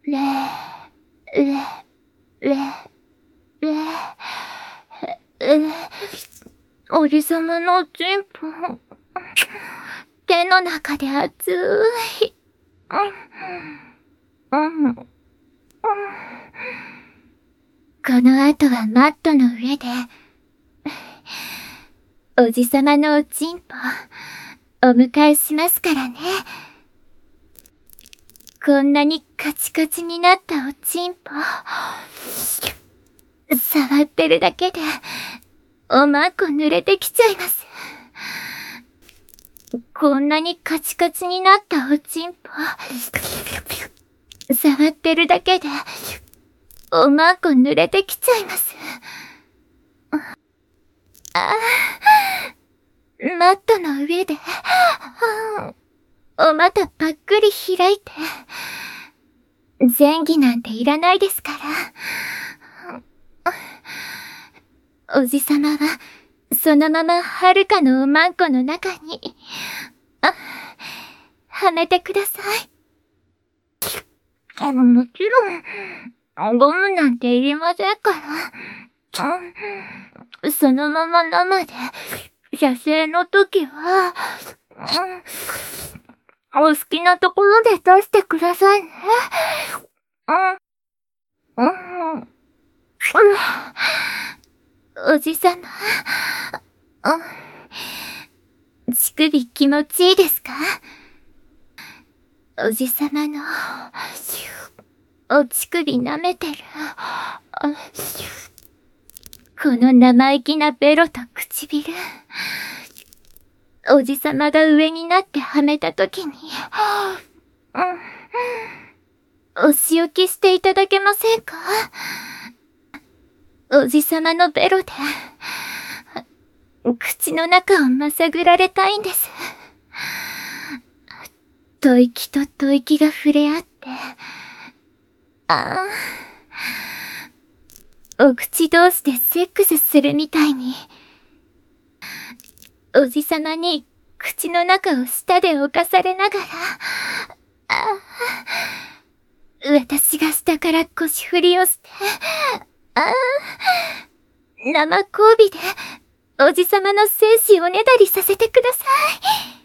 れ、れ、れ、れ、おじさまのチンポ、手の中で熱い。この後はマットの上で、おじさまのおちんぽ、お迎えしますからね。こんなにカチカチになったおちんぽ、触ってるだけで、おまんこ濡れてきちゃいます。こんなにカチカチになったおちんぽ、触ってるだけで、おまんこ濡れてきちゃいます。マットの上で、お股ぱっくり開いて、前儀なんていらないですから。おじさまは、そのままはるかのおまんこの中に、はめてください。もちろん、ゴムなんていりませんから。そのまま生で、射精の時は、お好きなところで出してくださいね。おじさま、乳首気持ちいいですか？おじさまの、お乳首舐めてる。この生意気なベロと唇。おじさまが上になってはめたときに、お仕置きしていただけませんか？おじさまのベロで、口の中をまさぐられたいんです。吐息と吐息が触れ合って、お口同士でセックスするみたいに、おじさまに口の中を舌で侵されながら、私が下から腰振りをして、生交尾でおじさまの精子をねだりさせてください。